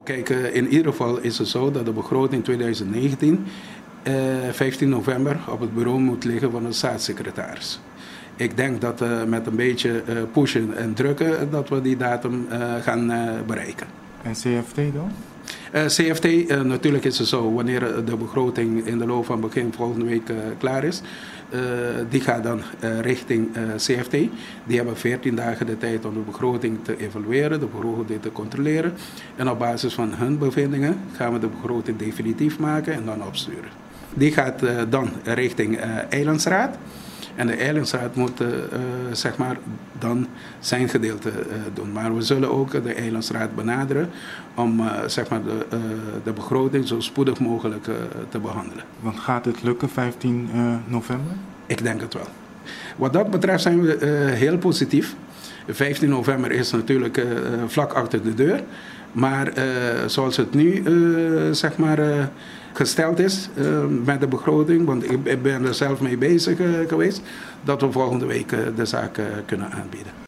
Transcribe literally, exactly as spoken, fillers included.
Kijk, in ieder geval is het zo dat de begroting twintig negentien, eh, vijftien november, op het bureau moet liggen van de staatssecretaris. Ik denk dat uh, met een beetje uh, pushen en drukken dat we die datum uh, gaan uh, bereiken. En C F T dan? Uh, C F T, uh, natuurlijk is het zo, wanneer de begroting in de loop van begin volgende week uh, klaar is, uh, die gaat dan uh, richting uh, C F T. Die hebben veertien dagen de tijd om de begroting te evalueren, de begroting te controleren. En op basis van hun bevindingen gaan we de begroting definitief maken en dan opsturen. Die gaat uh, dan richting uh, Eilandsraad. En de Eilandsraad moet uh, uh, zeg maar dan zijn gedeelte uh, doen. Maar we zullen ook de Eilandsraad benaderen om uh, zeg maar de, uh, de begroting zo spoedig mogelijk uh, te behandelen. Want gaat het lukken vijftien november? Ik denk het wel. Wat dat betreft zijn we uh, heel positief. vijftien november is natuurlijk uh, vlak achter de deur. Maar uh, zoals het nu uh, zeg maar, uh, gesteld is uh, met de begroting, want ik, ik ben er zelf mee bezig uh, geweest, dat we volgende week uh, de zaak uh, kunnen aanbieden.